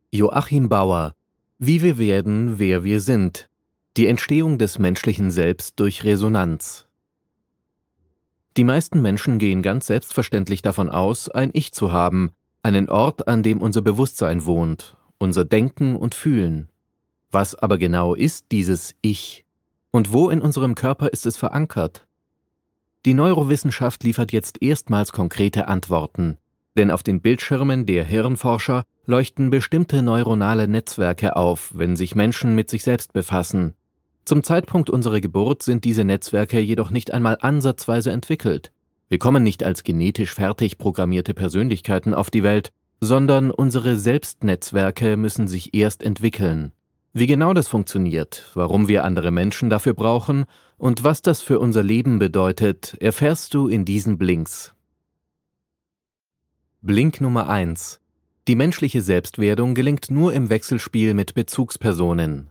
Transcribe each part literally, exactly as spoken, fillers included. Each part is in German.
Joachim Bauer: Wie wir werden, wer wir sind. Die Entstehung des menschlichen Selbst durch Resonanz. Die meisten Menschen gehen ganz selbstverständlich davon aus, ein Ich zu haben, einen Ort, an dem unser Bewusstsein wohnt, unser Denken und Fühlen. Was aber genau ist dieses Ich? Und wo in unserem Körper ist es verankert? Die Neurowissenschaft liefert jetzt erstmals konkrete Antworten, denn auf den Bildschirmen der Hirnforscher leuchten bestimmte neuronale Netzwerke auf, wenn sich Menschen mit sich selbst befassen. Zum Zeitpunkt unserer Geburt sind diese Netzwerke jedoch nicht einmal ansatzweise entwickelt. Wir kommen nicht als genetisch fertig programmierte Persönlichkeiten auf die Welt, sondern unsere Selbstnetzwerke müssen sich erst entwickeln. Wie genau das funktioniert, warum wir andere Menschen dafür brauchen und was das für unser Leben bedeutet, erfährst du in diesen Blinks. Blink Nummer eins: Die menschliche Selbstwerdung gelingt nur im Wechselspiel mit Bezugspersonen.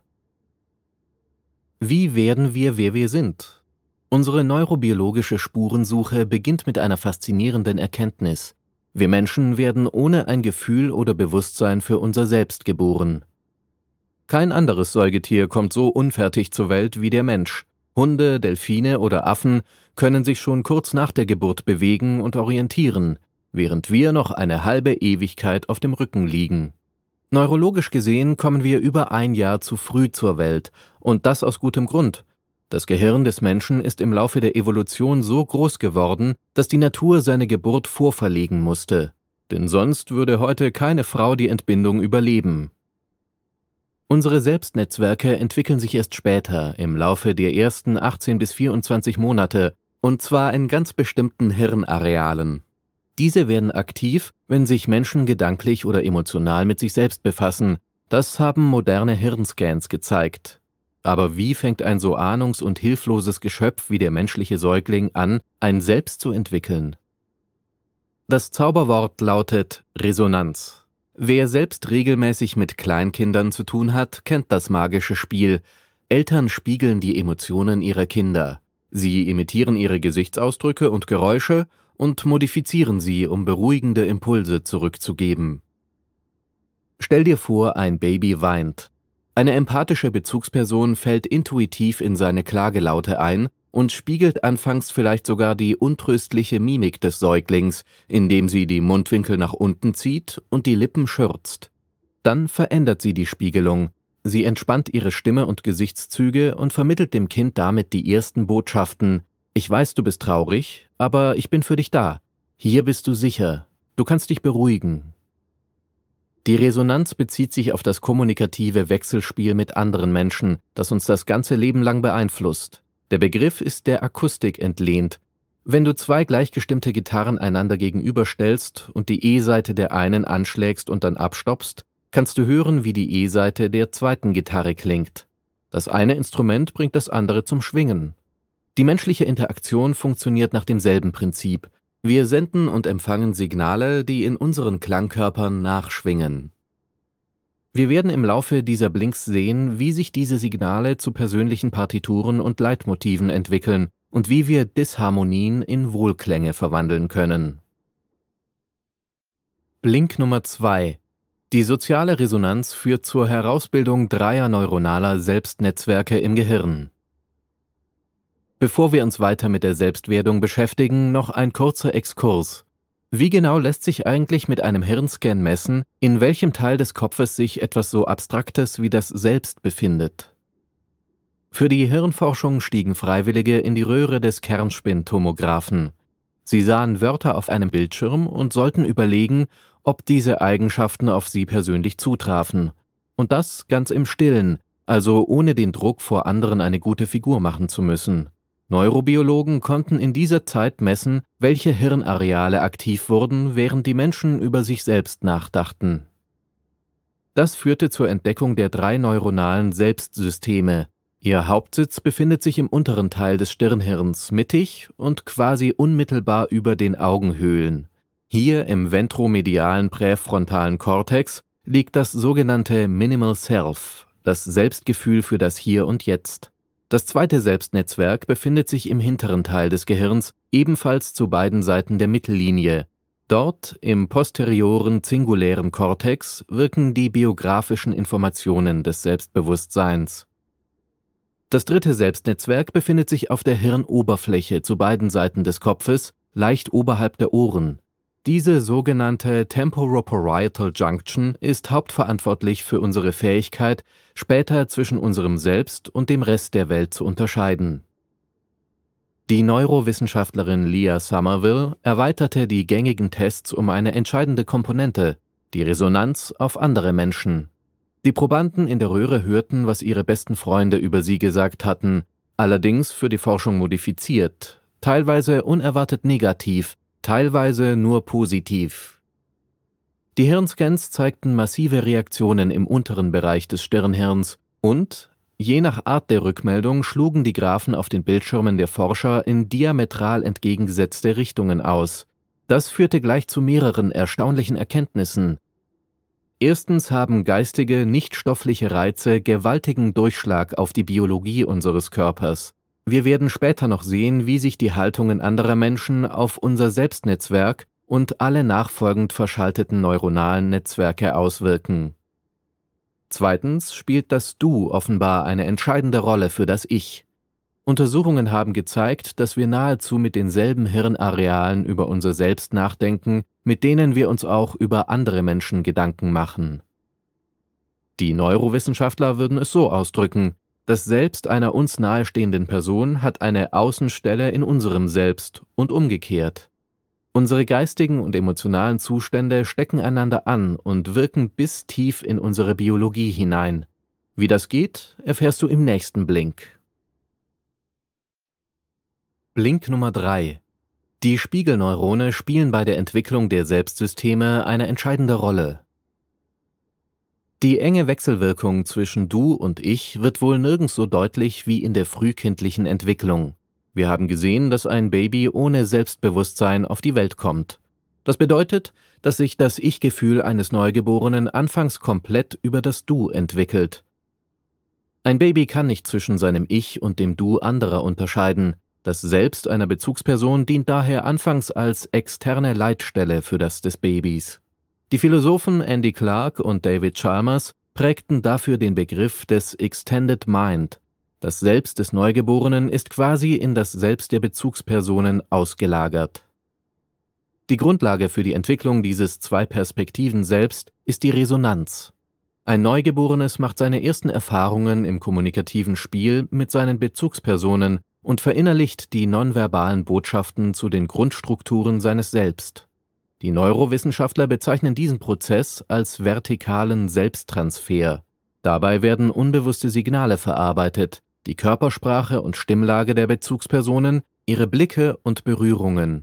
Wie werden wir, wer wir sind? Unsere neurobiologische Spurensuche beginnt mit einer faszinierenden Erkenntnis. Wir Menschen werden ohne ein Gefühl oder Bewusstsein für unser Selbst geboren. Kein anderes Säugetier kommt so unfertig zur Welt wie der Mensch. Hunde, Delfine oder Affen können sich schon kurz nach der Geburt bewegen und orientieren, während wir noch eine halbe Ewigkeit auf dem Rücken liegen. Neurologisch gesehen kommen wir über ein Jahr zu früh zur Welt, und das aus gutem Grund. Das Gehirn des Menschen ist im Laufe der Evolution so groß geworden, dass die Natur seine Geburt vorverlegen musste. Denn sonst würde heute keine Frau die Entbindung überleben. Unsere Selbstnetzwerke entwickeln sich erst später, im Laufe der ersten achtzehn bis vierundzwanzig Monate, und zwar in ganz bestimmten Hirnarealen. Diese werden aktiv, wenn sich Menschen gedanklich oder emotional mit sich selbst befassen. Das haben moderne Hirnscans gezeigt. Aber wie fängt ein so ahnungs- und hilfloses Geschöpf wie der menschliche Säugling an, ein Selbst zu entwickeln? Das Zauberwort lautet Resonanz. Wer selbst regelmäßig mit Kleinkindern zu tun hat, kennt das magische Spiel. Eltern spiegeln die Emotionen ihrer Kinder. Sie imitieren ihre Gesichtsausdrücke und Geräusche und modifizieren sie, um beruhigende Impulse zurückzugeben. Stell dir vor, ein Baby weint. Eine empathische Bezugsperson fällt intuitiv in seine Klagelaute ein und spiegelt anfangs vielleicht sogar die untröstliche Mimik des Säuglings, indem sie die Mundwinkel nach unten zieht und die Lippen schürzt. Dann verändert sie die Spiegelung. Sie entspannt ihre Stimme und Gesichtszüge und vermittelt dem Kind damit die ersten Botschaften: Ich weiß, du bist traurig, aber ich bin für dich da. Hier bist du sicher. Du kannst dich beruhigen. Die Resonanz bezieht sich auf das kommunikative Wechselspiel mit anderen Menschen, das uns das ganze Leben lang beeinflusst. Der Begriff ist der Akustik entlehnt. Wenn du zwei gleichgestimmte Gitarren einander gegenüberstellst und die E-Seite der einen anschlägst und dann abstoppst, kannst du hören, wie die E-Seite der zweiten Gitarre klingt. Das eine Instrument bringt das andere zum Schwingen. Die menschliche Interaktion funktioniert nach demselben Prinzip. Wir senden und empfangen Signale, die in unseren Klangkörpern nachschwingen. Wir werden im Laufe dieser Blinks sehen, wie sich diese Signale zu persönlichen Partituren und Leitmotiven entwickeln und wie wir Disharmonien in Wohlklänge verwandeln können. Blink Nummer zwei: Die soziale Resonanz führt zur Herausbildung dreier neuronaler Selbstnetzwerke im Gehirn. Bevor wir uns weiter mit der Selbstwerdung beschäftigen, noch ein kurzer Exkurs. Wie genau lässt sich eigentlich mit einem Hirnscan messen, in welchem Teil des Kopfes sich etwas so Abstraktes wie das Selbst befindet? Für die Hirnforschung stiegen Freiwillige in die Röhre des Kernspintomographen. Sie sahen Wörter auf einem Bildschirm und sollten überlegen, ob diese Eigenschaften auf sie persönlich zutrafen. Und das ganz im Stillen, also ohne den Druck, vor anderen eine gute Figur machen zu müssen. Neurobiologen konnten in dieser Zeit messen, welche Hirnareale aktiv wurden, während die Menschen über sich selbst nachdachten. Das führte zur Entdeckung der drei neuronalen Selbstsysteme. Ihr Hauptsitz befindet sich im unteren Teil des Stirnhirns, mittig und quasi unmittelbar über den Augenhöhlen. Hier im ventromedialen präfrontalen Kortex liegt das sogenannte Minimal Self, das Selbstgefühl für das Hier und Jetzt. Das zweite Selbstnetzwerk befindet sich im hinteren Teil des Gehirns, ebenfalls zu beiden Seiten der Mittellinie. Dort, im posterioren singulären Kortex, wirken die biografischen Informationen des Selbstbewusstseins. Das dritte Selbstnetzwerk befindet sich auf der Hirnoberfläche zu beiden Seiten des Kopfes, leicht oberhalb der Ohren. Diese sogenannte Temporoparietal Junction ist hauptverantwortlich für unsere Fähigkeit, später zwischen unserem Selbst und dem Rest der Welt zu unterscheiden. Die Neurowissenschaftlerin Leah Somerville erweiterte die gängigen Tests um eine entscheidende Komponente, die Resonanz auf andere Menschen. Die Probanden in der Röhre hörten, was ihre besten Freunde über sie gesagt hatten, allerdings für die Forschung modifiziert, teilweise unerwartet negativ, teilweise nur positiv. Die Hirnscans zeigten massive Reaktionen im unteren Bereich des Stirnhirns und, je nach Art der Rückmeldung, schlugen die Graphen auf den Bildschirmen der Forscher in diametral entgegengesetzte Richtungen aus. Das führte gleich zu mehreren erstaunlichen Erkenntnissen. Erstens haben geistige, nichtstoffliche Reize gewaltigen Durchschlag auf die Biologie unseres Körpers. Wir werden später noch sehen, wie sich die Haltungen anderer Menschen auf unser Selbstnetzwerk und alle nachfolgend verschalteten neuronalen Netzwerke auswirken. Zweitens spielt das Du offenbar eine entscheidende Rolle für das Ich. Untersuchungen haben gezeigt, dass wir nahezu mit denselben Hirnarealen über unser Selbst nachdenken, mit denen wir uns auch über andere Menschen Gedanken machen. Die Neurowissenschaftler würden es so ausdrücken: Das Selbst einer uns nahestehenden Person hat eine Außenstelle in unserem Selbst und umgekehrt. Unsere geistigen und emotionalen Zustände stecken einander an und wirken bis tief in unsere Biologie hinein. Wie das geht, erfährst du im nächsten Blink. Blink Nummer drei. Die Spiegelneurone spielen bei der Entwicklung der Selbstsysteme eine entscheidende Rolle. Die enge Wechselwirkung zwischen Du und Ich wird wohl nirgends so deutlich wie in der frühkindlichen Entwicklung. Wir haben gesehen, dass ein Baby ohne Selbstbewusstsein auf die Welt kommt. Das bedeutet, dass sich das Ich-Gefühl eines Neugeborenen anfangs komplett über das Du entwickelt. Ein Baby kann nicht zwischen seinem Ich und dem Du anderer unterscheiden. Das Selbst einer Bezugsperson dient daher anfangs als externe Leitstelle für das des Babys. Die Philosophen Andy Clark und David Chalmers prägten dafür den Begriff des Extended Mind. Das Selbst des Neugeborenen ist quasi in das Selbst der Bezugspersonen ausgelagert. Die Grundlage für die Entwicklung dieses Zwei-Perspektiven-Selbst ist die Resonanz. Ein Neugeborenes macht seine ersten Erfahrungen im kommunikativen Spiel mit seinen Bezugspersonen und verinnerlicht die nonverbalen Botschaften zu den Grundstrukturen seines Selbst. Die Neurowissenschaftler bezeichnen diesen Prozess als vertikalen Selbsttransfer. Dabei werden unbewusste Signale verarbeitet, die Körpersprache und Stimmlage der Bezugspersonen, ihre Blicke und Berührungen.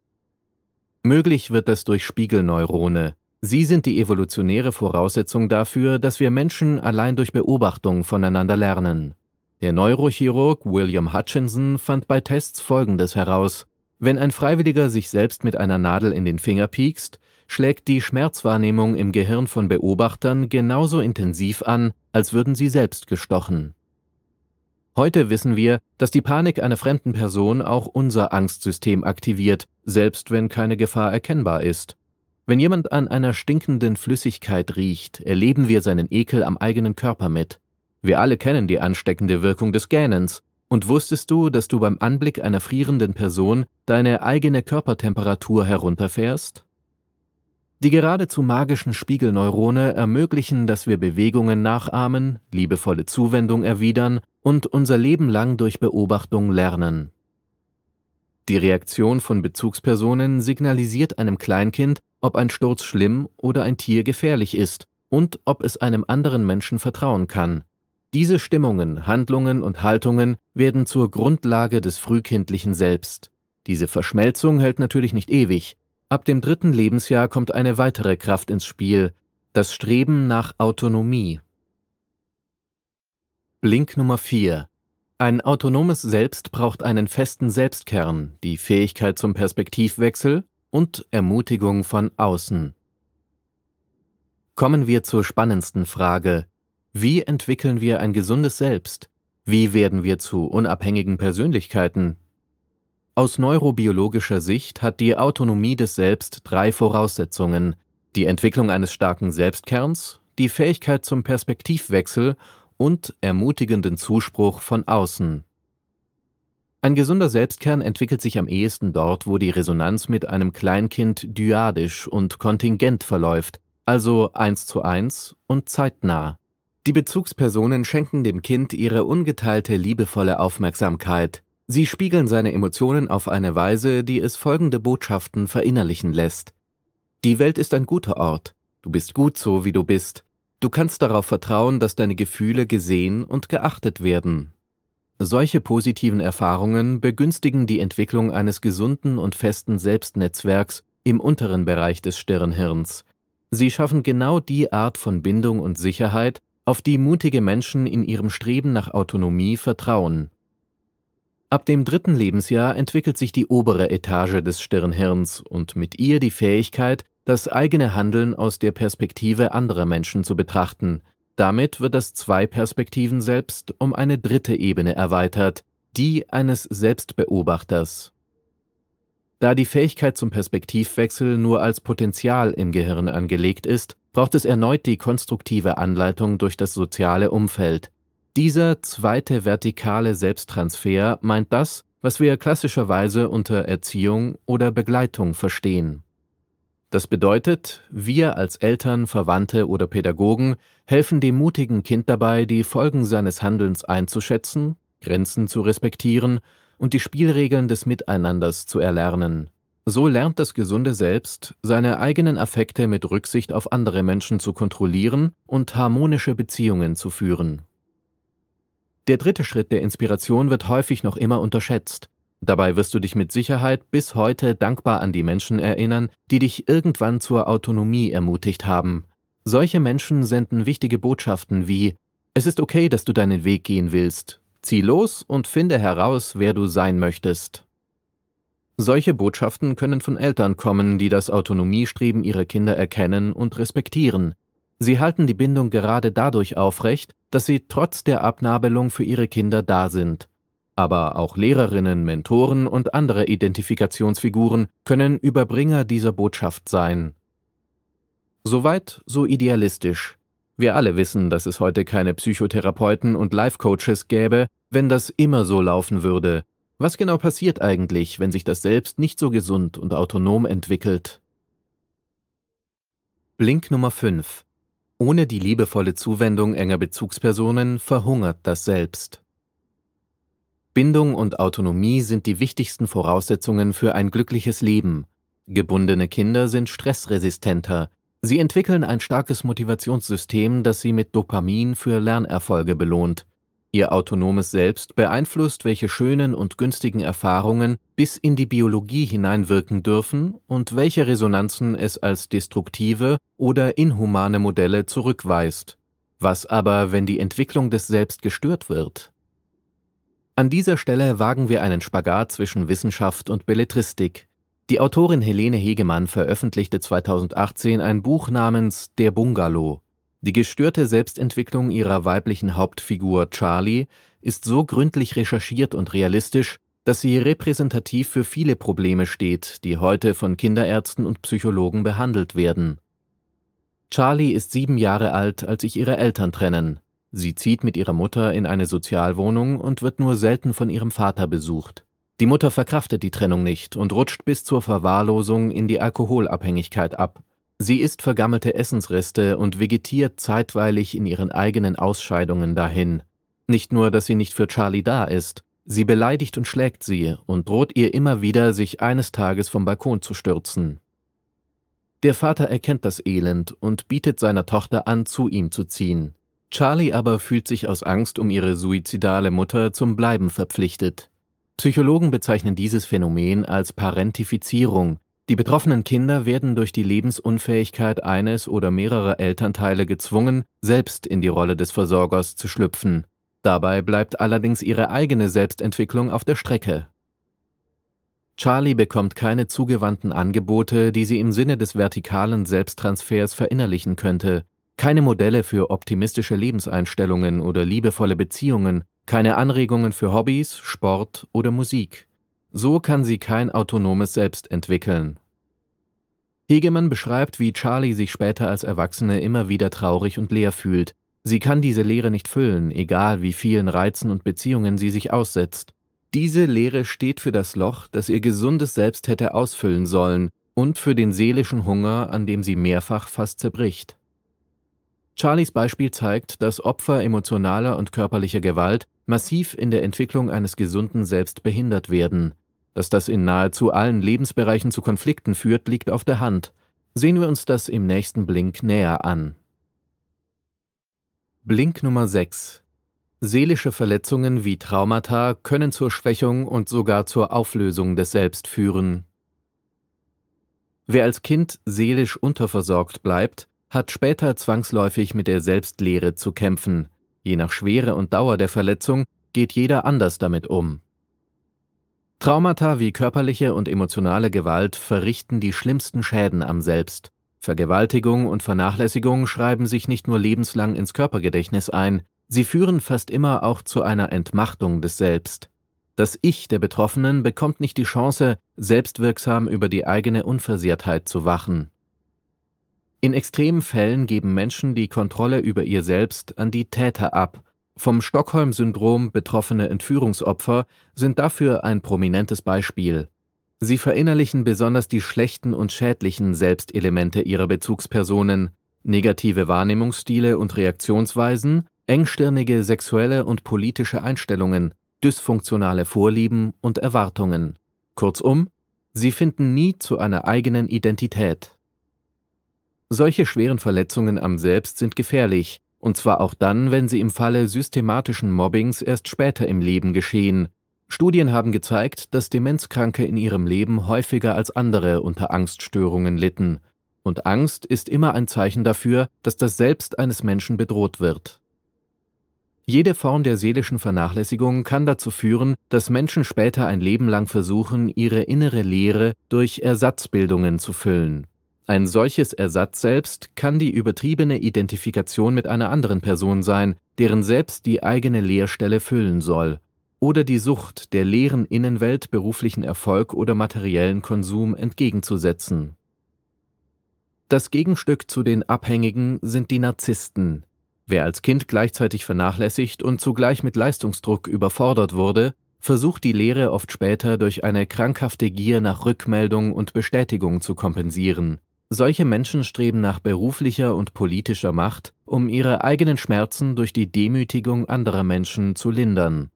Möglich wird das durch Spiegelneurone. Sie sind die evolutionäre Voraussetzung dafür, dass wir Menschen allein durch Beobachtung voneinander lernen. Der Neurochirurg William Hutchinson fand bei Tests Folgendes heraus: Wenn ein Freiwilliger sich selbst mit einer Nadel in den Finger piekst, schlägt die Schmerzwahrnehmung im Gehirn von Beobachtern genauso intensiv an, als würden sie selbst gestochen. Heute wissen wir, dass die Panik einer fremden Person auch unser Angstsystem aktiviert, selbst wenn keine Gefahr erkennbar ist. Wenn jemand an einer stinkenden Flüssigkeit riecht, erleben wir seinen Ekel am eigenen Körper mit. Wir alle kennen die ansteckende Wirkung des Gähnens. Und wusstest du, dass du beim Anblick einer frierenden Person deine eigene Körpertemperatur herunterfährst? Die geradezu magischen Spiegelneurone ermöglichen, dass wir Bewegungen nachahmen, liebevolle Zuwendung erwidern und unser Leben lang durch Beobachtung lernen. Die Reaktion von Bezugspersonen signalisiert einem Kleinkind, ob ein Sturz schlimm oder ein Tier gefährlich ist und ob es einem anderen Menschen vertrauen kann. Diese Stimmungen, Handlungen und Haltungen werden zur Grundlage des frühkindlichen Selbst. Diese Verschmelzung hält natürlich nicht ewig. Ab dem dritten Lebensjahr kommt eine weitere Kraft ins Spiel: das Streben nach Autonomie. Blink Nummer vier. Ein autonomes Selbst braucht einen festen Selbstkern, die Fähigkeit zum Perspektivwechsel und Ermutigung von außen. Kommen wir zur spannendsten Frage: Wie entwickeln wir ein gesundes Selbst? Wie werden wir zu unabhängigen Persönlichkeiten? Aus neurobiologischer Sicht hat die Autonomie des Selbst drei Voraussetzungen: die Entwicklung eines starken Selbstkerns, die Fähigkeit zum Perspektivwechsel und ermutigenden Zuspruch von außen. Ein gesunder Selbstkern entwickelt sich am ehesten dort, wo die Resonanz mit einem Kleinkind dyadisch und kontingent verläuft, also eins zu eins und zeitnah. Die Bezugspersonen schenken dem Kind ihre ungeteilte liebevolle Aufmerksamkeit. Sie spiegeln seine Emotionen auf eine Weise, die es folgende Botschaften verinnerlichen lässt: Die Welt ist ein guter Ort. Du bist gut so, wie du bist. Du kannst darauf vertrauen, dass deine Gefühle gesehen und geachtet werden. Solche positiven Erfahrungen begünstigen die Entwicklung eines gesunden und festen Selbstnetzwerks im unteren Bereich des Stirnhirns. Sie schaffen genau die Art von Bindung und Sicherheit, auf die mutige Menschen in ihrem Streben nach Autonomie vertrauen. Ab dem dritten Lebensjahr entwickelt sich die obere Etage des Stirnhirns und mit ihr die Fähigkeit, das eigene Handeln aus der Perspektive anderer Menschen zu betrachten. Damit wird das Zwei-Perspektiven-Selbst um eine dritte Ebene erweitert, die eines Selbstbeobachters. Da die Fähigkeit zum Perspektivwechsel nur als Potenzial im Gehirn angelegt ist, braucht es erneut die konstruktive Anleitung durch das soziale Umfeld. Dieser zweite vertikale Selbsttransfer meint das, was wir klassischerweise unter Erziehung oder Begleitung verstehen. Das bedeutet, wir als Eltern, Verwandte oder Pädagogen helfen dem mutigen Kind dabei, die Folgen seines Handelns einzuschätzen, Grenzen zu respektieren und die Spielregeln des Miteinanders zu erlernen. So lernt das gesunde Selbst, seine eigenen Affekte mit Rücksicht auf andere Menschen zu kontrollieren und harmonische Beziehungen zu führen. Der dritte Schritt der Inspiration wird häufig noch immer unterschätzt. Dabei wirst du dich mit Sicherheit bis heute dankbar an die Menschen erinnern, die dich irgendwann zur Autonomie ermutigt haben. Solche Menschen senden wichtige Botschaften wie: Es ist okay, dass du deinen Weg gehen willst. Zieh los und finde heraus, wer du sein möchtest. Solche Botschaften können von Eltern kommen, die das Autonomiestreben ihrer Kinder erkennen und respektieren. Sie halten die Bindung gerade dadurch aufrecht, dass sie trotz der Abnabelung für ihre Kinder da sind. Aber auch Lehrerinnen, Mentoren und andere Identifikationsfiguren können Überbringer dieser Botschaft sein. Soweit, so idealistisch. Wir alle wissen, dass es heute keine Psychotherapeuten und Life-Coaches gäbe, wenn das immer so laufen würde. Was genau passiert eigentlich, wenn sich das Selbst nicht so gesund und autonom entwickelt? Blink Nummer fünf. Ohne die liebevolle Zuwendung enger Bezugspersonen verhungert das Selbst. Bindung und Autonomie sind die wichtigsten Voraussetzungen für ein glückliches Leben. Gebundene Kinder sind stressresistenter. Sie entwickeln ein starkes Motivationssystem, das sie mit Dopamin für Lernerfolge belohnt. Ihr autonomes Selbst beeinflusst, welche schönen und günstigen Erfahrungen bis in die Biologie hineinwirken dürfen und welche Resonanzen es als destruktive oder inhumane Modelle zurückweist. Was aber, wenn die Entwicklung des Selbst gestört wird? An dieser Stelle wagen wir einen Spagat zwischen Wissenschaft und Belletristik. Die Autorin Helene Hegemann veröffentlichte zweitausendachtzehn ein Buch namens Der Bungalow. Die gestörte Selbstentwicklung ihrer weiblichen Hauptfigur Charlie ist so gründlich recherchiert und realistisch, dass sie repräsentativ für viele Probleme steht, die heute von Kinderärzten und Psychologen behandelt werden. Charlie ist sieben Jahre alt, als sich ihre Eltern trennen. Sie zieht mit ihrer Mutter in eine Sozialwohnung und wird nur selten von ihrem Vater besucht. Die Mutter verkraftet die Trennung nicht und rutscht bis zur Verwahrlosung in die Alkoholabhängigkeit ab. Sie isst vergammelte Essensreste und vegetiert zeitweilig in ihren eigenen Ausscheidungen dahin. Nicht nur, dass sie nicht für Charlie da ist, sie beleidigt und schlägt sie und droht ihr immer wieder, sich eines Tages vom Balkon zu stürzen. Der Vater erkennt das Elend und bietet seiner Tochter an, zu ihm zu ziehen. Charlie aber fühlt sich aus Angst um ihre suizidale Mutter zum Bleiben verpflichtet. Psychologen bezeichnen dieses Phänomen als Parentifizierung. Die betroffenen Kinder werden durch die Lebensunfähigkeit eines oder mehrerer Elternteile gezwungen, selbst in die Rolle des Versorgers zu schlüpfen. Dabei bleibt allerdings ihre eigene Selbstentwicklung auf der Strecke. Charlie bekommt keine zugewandten Angebote, die sie im Sinne des vertikalen Selbsttransfers verinnerlichen könnte. Keine Modelle für optimistische Lebenseinstellungen oder liebevolle Beziehungen, keine Anregungen für Hobbys, Sport oder Musik. So kann sie kein autonomes Selbst entwickeln. Hegemann beschreibt, wie Charlie sich später als Erwachsene immer wieder traurig und leer fühlt. Sie kann diese Leere nicht füllen, egal wie vielen Reizen und Beziehungen sie sich aussetzt. Diese Leere steht für das Loch, das ihr gesundes Selbst hätte ausfüllen sollen, und für den seelischen Hunger, an dem sie mehrfach fast zerbricht. Charlies Beispiel zeigt, dass Opfer emotionaler und körperlicher Gewalt massiv in der Entwicklung eines gesunden Selbst behindert werden. Dass das in nahezu allen Lebensbereichen zu Konflikten führt, liegt auf der Hand. Sehen wir uns das im nächsten Blink näher an. Blink Nummer sechs. Seelische Verletzungen wie Traumata können zur Schwächung und sogar zur Auflösung des Selbst führen. Wer als Kind seelisch unterversorgt bleibt, hat später zwangsläufig mit der Selbstleere zu kämpfen. Je nach Schwere und Dauer der Verletzung geht jeder anders damit um. Traumata wie körperliche und emotionale Gewalt verrichten die schlimmsten Schäden am Selbst. Vergewaltigung und Vernachlässigung schreiben sich nicht nur lebenslang ins Körpergedächtnis ein, sie führen fast immer auch zu einer Entmachtung des Selbst. Das Ich der Betroffenen bekommt nicht die Chance, selbstwirksam über die eigene Unversehrtheit zu wachen. In extremen Fällen geben Menschen die Kontrolle über ihr Selbst an die Täter ab. Vom Stockholm-Syndrom betroffene Entführungsopfer sind dafür ein prominentes Beispiel. Sie verinnerlichen besonders die schlechten und schädlichen Selbstelemente ihrer Bezugspersonen, negative Wahrnehmungsstile und Reaktionsweisen, engstirnige sexuelle und politische Einstellungen, dysfunktionale Vorlieben und Erwartungen. Kurzum, sie finden nie zu einer eigenen Identität. Solche schweren Verletzungen am Selbst sind gefährlich, und zwar auch dann, wenn sie im Falle systematischen Mobbings erst später im Leben geschehen. Studien haben gezeigt, dass Demenzkranke in ihrem Leben häufiger als andere unter Angststörungen litten. Und Angst ist immer ein Zeichen dafür, dass das Selbst eines Menschen bedroht wird. Jede Form der seelischen Vernachlässigung kann dazu führen, dass Menschen später ein Leben lang versuchen, ihre innere Leere durch Ersatzbildungen zu füllen. Ein solches Ersatz-Selbst kann die übertriebene Identifikation mit einer anderen Person sein, deren Selbst die eigene Leerstelle füllen soll, oder die Sucht, der leeren Innenwelt beruflichen Erfolg oder materiellen Konsum entgegenzusetzen. Das Gegenstück zu den Abhängigen sind die Narzissten. Wer als Kind gleichzeitig vernachlässigt und zugleich mit Leistungsdruck überfordert wurde, versucht die Leere oft später durch eine krankhafte Gier nach Rückmeldung und Bestätigung zu kompensieren. Solche Menschen streben nach beruflicher und politischer Macht, um ihre eigenen Schmerzen durch die Demütigung anderer Menschen zu lindern.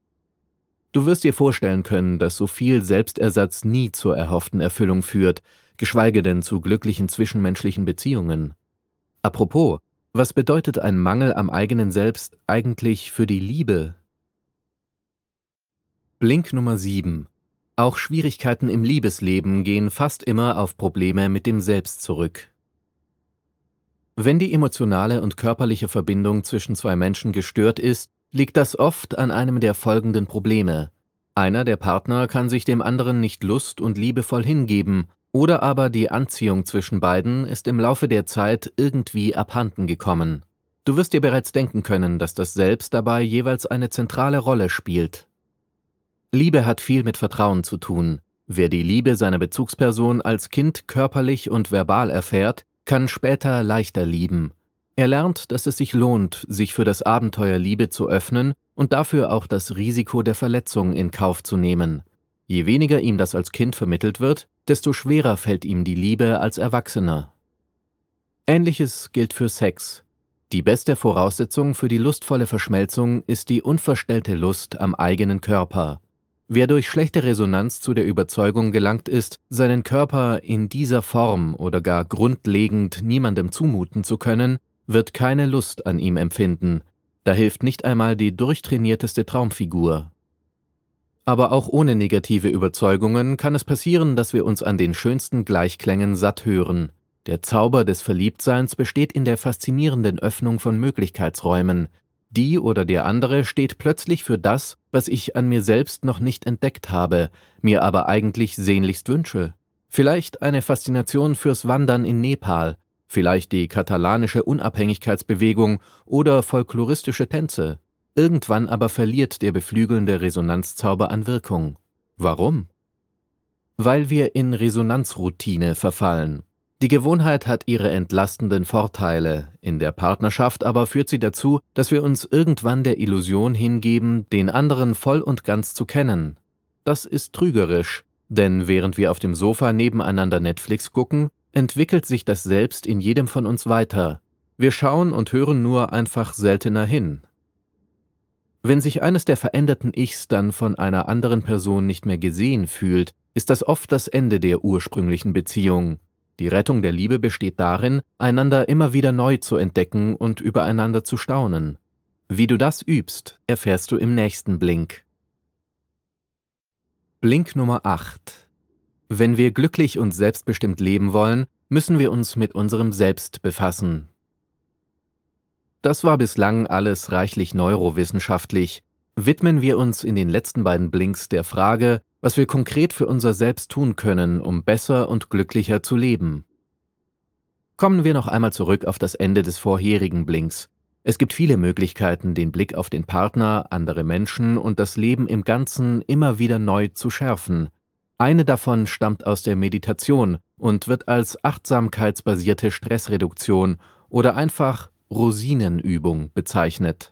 Du wirst dir vorstellen können, dass so viel Selbstersatz nie zur erhofften Erfüllung führt, geschweige denn zu glücklichen zwischenmenschlichen Beziehungen. Apropos, was bedeutet ein Mangel am eigenen Selbst eigentlich für die Liebe? Blink Nummer sieben. Auch Schwierigkeiten im Liebesleben gehen fast immer auf Probleme mit dem Selbst zurück. Wenn die emotionale und körperliche Verbindung zwischen zwei Menschen gestört ist, liegt das oft an einem der folgenden Probleme. Einer der Partner kann sich dem anderen nicht lust- und liebevoll hingeben, oder aber die Anziehung zwischen beiden ist im Laufe der Zeit irgendwie abhanden gekommen. Du wirst dir bereits denken können, dass das Selbst dabei jeweils eine zentrale Rolle spielt. Liebe hat viel mit Vertrauen zu tun. Wer die Liebe seiner Bezugsperson als Kind körperlich und verbal erfährt, kann später leichter lieben. Er lernt, dass es sich lohnt, sich für das Abenteuer Liebe zu öffnen und dafür auch das Risiko der Verletzung in Kauf zu nehmen. Je weniger ihm das als Kind vermittelt wird, desto schwerer fällt ihm die Liebe als Erwachsener. Ähnliches gilt für Sex. Die beste Voraussetzung für die lustvolle Verschmelzung ist die unverstellte Lust am eigenen Körper. Wer durch schlechte Resonanz zu der Überzeugung gelangt ist, seinen Körper in dieser Form oder gar grundlegend niemandem zumuten zu können, wird keine Lust an ihm empfinden. Da hilft nicht einmal die durchtrainierteste Traumfigur. Aber auch ohne negative Überzeugungen kann es passieren, dass wir uns an den schönsten Gleichklängen satt hören. Der Zauber des Verliebtseins besteht in der faszinierenden Öffnung von Möglichkeitsräumen. Die oder der andere steht plötzlich für das, was ich an mir selbst noch nicht entdeckt habe, mir aber eigentlich sehnlichst wünsche. Vielleicht eine Faszination fürs Wandern in Nepal, vielleicht die katalanische Unabhängigkeitsbewegung oder folkloristische Tänze. Irgendwann aber verliert der beflügelnde Resonanzzauber an Wirkung. Warum? Weil wir in Resonanzroutine verfallen. Die Gewohnheit hat ihre entlastenden Vorteile, in der Partnerschaft aber führt sie dazu, dass wir uns irgendwann der Illusion hingeben, den anderen voll und ganz zu kennen. Das ist trügerisch, denn während wir auf dem Sofa nebeneinander Netflix gucken, entwickelt sich das Selbst in jedem von uns weiter. Wir schauen und hören nur einfach seltener hin. Wenn sich eines der veränderten Ichs dann von einer anderen Person nicht mehr gesehen fühlt, ist das oft das Ende der ursprünglichen Beziehung. Die Rettung der Liebe besteht darin, einander immer wieder neu zu entdecken und übereinander zu staunen. Wie du das übst, erfährst du im nächsten Blink. Blink Nummer acht. Wenn wir glücklich und selbstbestimmt leben wollen, müssen wir uns mit unserem Selbst befassen. Das war bislang alles reichlich neurowissenschaftlich. Widmen wir uns in den letzten beiden Blinks der Frage, was wir konkret für unser Selbst tun können, um besser und glücklicher zu leben. Kommen wir noch einmal zurück auf das Ende des vorherigen Blinks. Es gibt viele Möglichkeiten, den Blick auf den Partner, andere Menschen und das Leben im Ganzen immer wieder neu zu schärfen. Eine davon stammt aus der Meditation und wird als achtsamkeitsbasierte Stressreduktion oder einfach Rosinenübung bezeichnet.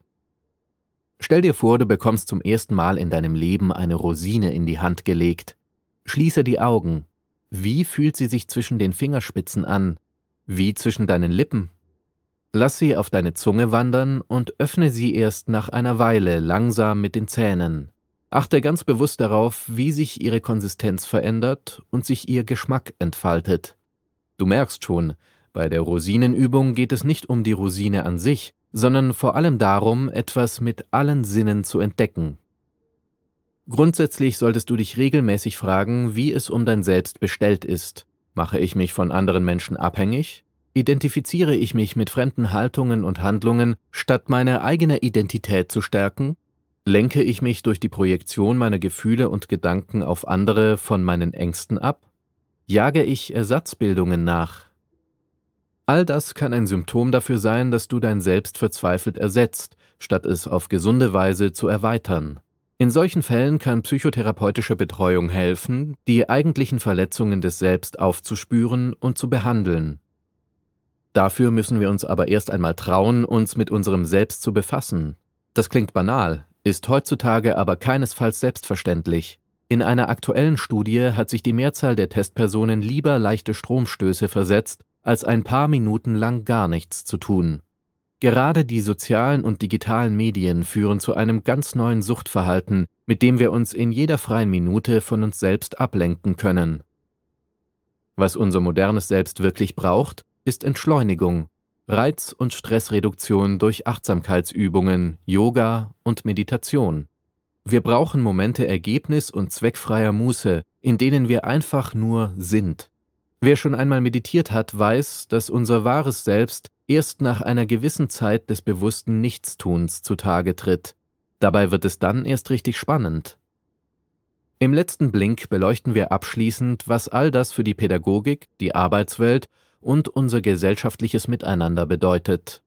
Stell dir vor, du bekommst zum ersten Mal in deinem Leben eine Rosine in die Hand gelegt. Schließe die Augen. Wie fühlt sie sich zwischen den Fingerspitzen an? Wie zwischen deinen Lippen? Lass sie auf deine Zunge wandern und öffne sie erst nach einer Weile langsam mit den Zähnen. Achte ganz bewusst darauf, wie sich ihre Konsistenz verändert und sich ihr Geschmack entfaltet. Du merkst schon, bei der Rosinenübung geht es nicht um die Rosine an sich, sondern vor allem darum, etwas mit allen Sinnen zu entdecken. Grundsätzlich solltest du dich regelmäßig fragen, wie es um dein Selbst bestellt ist. Mache ich mich von anderen Menschen abhängig? Identifiziere ich mich mit fremden Haltungen und Handlungen, statt meine eigene Identität zu stärken? Lenke ich mich durch die Projektion meiner Gefühle und Gedanken auf andere von meinen Ängsten ab? Jage ich Ersatzbildungen nach? All das kann ein Symptom dafür sein, dass du dein Selbst verzweifelt ersetzt, statt es auf gesunde Weise zu erweitern. In solchen Fällen kann psychotherapeutische Betreuung helfen, die eigentlichen Verletzungen des Selbst aufzuspüren und zu behandeln. Dafür müssen wir uns aber erst einmal trauen, uns mit unserem Selbst zu befassen. Das klingt banal, ist heutzutage aber keinesfalls selbstverständlich. In einer aktuellen Studie hat sich die Mehrzahl der Testpersonen lieber leichte Stromstöße versetzt, als ein paar Minuten lang gar nichts zu tun. Gerade die sozialen und digitalen Medien führen zu einem ganz neuen Suchtverhalten, mit dem wir uns in jeder freien Minute von uns selbst ablenken können. Was unser modernes Selbst wirklich braucht, ist Entschleunigung, Reiz- und Stressreduktion durch Achtsamkeitsübungen, Yoga und Meditation. Wir brauchen Momente ergebnis- und zweckfreier Muße, in denen wir einfach nur sind. Wer schon einmal meditiert hat, weiß, dass unser wahres Selbst erst nach einer gewissen Zeit des bewussten Nichtstuns zutage tritt. Dabei wird es dann erst richtig spannend. Im letzten Blink beleuchten wir abschließend, was all das für die Pädagogik, die Arbeitswelt und unser gesellschaftliches Miteinander bedeutet.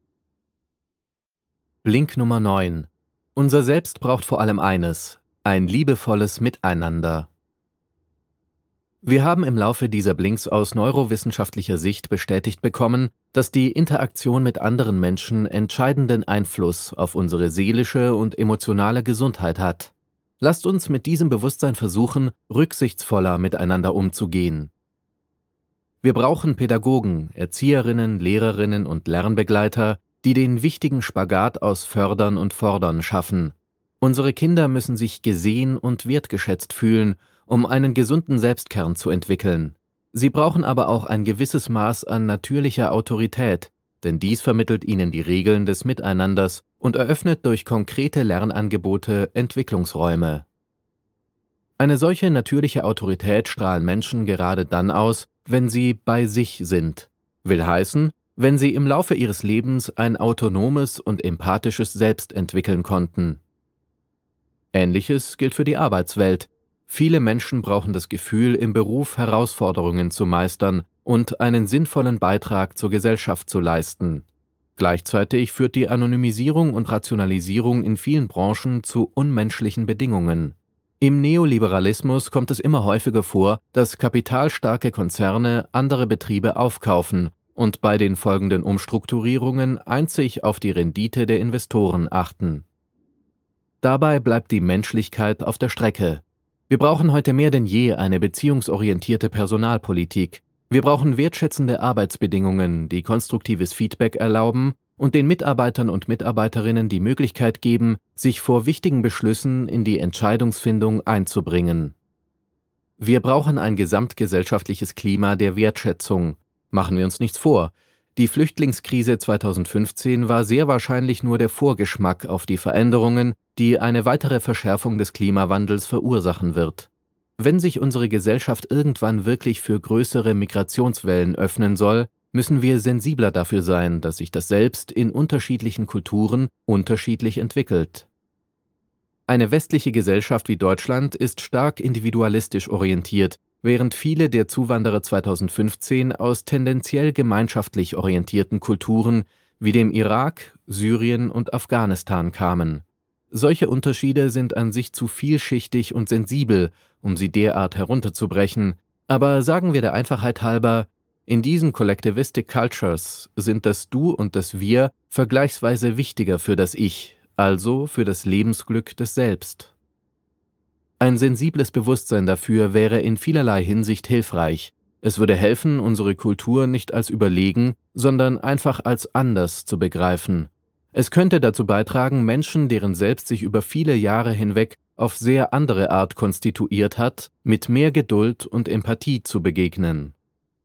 Blink Nummer neun. Unser Selbst braucht vor allem eines: ein liebevolles Miteinander. Wir haben im Laufe dieser Blinks aus neurowissenschaftlicher Sicht bestätigt bekommen, dass die Interaktion mit anderen Menschen entscheidenden Einfluss auf unsere seelische und emotionale Gesundheit hat. Lasst uns mit diesem Bewusstsein versuchen, rücksichtsvoller miteinander umzugehen. Wir brauchen Pädagogen, Erzieherinnen, Lehrerinnen und Lernbegleiter, die den wichtigen Spagat aus Fördern und Fordern schaffen. Unsere Kinder müssen sich gesehen und wertgeschätzt fühlen, um einen gesunden Selbstkern zu entwickeln. Sie brauchen aber auch ein gewisses Maß an natürlicher Autorität, denn dies vermittelt ihnen die Regeln des Miteinanders und eröffnet durch konkrete Lernangebote Entwicklungsräume. Eine solche natürliche Autorität strahlen Menschen gerade dann aus, wenn sie bei sich sind. Will heißen, wenn sie im Laufe ihres Lebens ein autonomes und empathisches Selbst entwickeln konnten. Ähnliches gilt für die Arbeitswelt. Viele Menschen brauchen das Gefühl, im Beruf Herausforderungen zu meistern und einen sinnvollen Beitrag zur Gesellschaft zu leisten. Gleichzeitig führt die Anonymisierung und Rationalisierung in vielen Branchen zu unmenschlichen Bedingungen. Im Neoliberalismus kommt es immer häufiger vor, dass kapitalstarke Konzerne andere Betriebe aufkaufen und bei den folgenden Umstrukturierungen einzig auf die Rendite der Investoren achten. Dabei bleibt die Menschlichkeit auf der Strecke. Wir brauchen heute mehr denn je eine beziehungsorientierte Personalpolitik. Wir brauchen wertschätzende Arbeitsbedingungen, die konstruktives Feedback erlauben und den Mitarbeitern und Mitarbeiterinnen die Möglichkeit geben, sich vor wichtigen Beschlüssen in die Entscheidungsfindung einzubringen. Wir brauchen ein gesamtgesellschaftliches Klima der Wertschätzung. Machen wir uns nichts vor. Die Flüchtlingskrise zweitausendfünfzehn war sehr wahrscheinlich nur der Vorgeschmack auf die Veränderungen, die eine weitere Verschärfung des Klimawandels verursachen wird. Wenn sich unsere Gesellschaft irgendwann wirklich für größere Migrationswellen öffnen soll, müssen wir sensibler dafür sein, dass sich das Selbst in unterschiedlichen Kulturen unterschiedlich entwickelt. Eine westliche Gesellschaft wie Deutschland ist stark individualistisch orientiert, während viele der Zuwanderer zweitausendfünfzehn aus tendenziell gemeinschaftlich orientierten Kulturen wie dem Irak, Syrien und Afghanistan kamen. Solche Unterschiede sind an sich zu vielschichtig und sensibel, um sie derart herunterzubrechen, aber sagen wir der Einfachheit halber, in diesen Collectivistic Cultures sind das Du und das Wir vergleichsweise wichtiger für das Ich, also für das Lebensglück des Selbst. Ein sensibles Bewusstsein dafür wäre in vielerlei Hinsicht hilfreich. Es würde helfen, unsere Kultur nicht als überlegen, sondern einfach als anders zu begreifen. Es könnte dazu beitragen, Menschen, deren Selbst sich über viele Jahre hinweg auf sehr andere Art konstituiert hat, mit mehr Geduld und Empathie zu begegnen.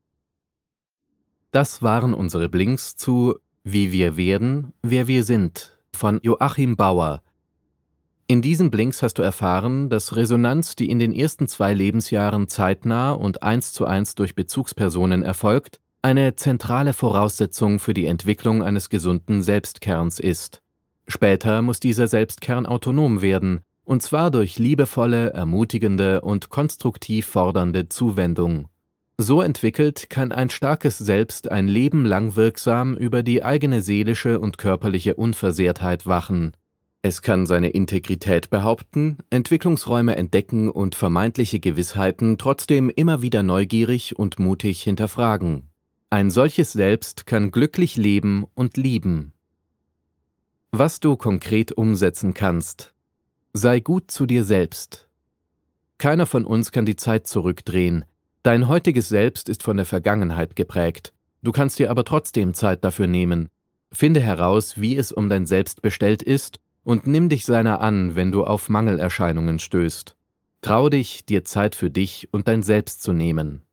Das waren unsere Blinks zu Wie wir werden, wer wir sind von Joachim Bauer. In diesen Blinks hast du erfahren, dass Resonanz, die in den ersten zwei Lebensjahren zeitnah und eins zu eins durch Bezugspersonen erfolgt, eine zentrale Voraussetzung für die Entwicklung eines gesunden Selbstkerns ist. Später muss dieser Selbstkern autonom werden, und zwar durch liebevolle, ermutigende und konstruktiv fordernde Zuwendung. So entwickelt kann ein starkes Selbst ein Leben lang wirksam über die eigene seelische und körperliche Unversehrtheit wachen. Es kann seine Integrität behaupten, Entwicklungsräume entdecken und vermeintliche Gewissheiten trotzdem immer wieder neugierig und mutig hinterfragen. Ein solches Selbst kann glücklich leben und lieben. Was du konkret umsetzen kannst. Sei gut zu dir selbst. Keiner von uns kann die Zeit zurückdrehen. Dein heutiges Selbst ist von der Vergangenheit geprägt. Du kannst dir aber trotzdem Zeit dafür nehmen. Finde heraus, wie es um dein Selbst bestellt ist, und nimm dich seiner an, wenn du auf Mangelerscheinungen stößt. Trau dich, dir Zeit für dich und dein Selbst zu nehmen.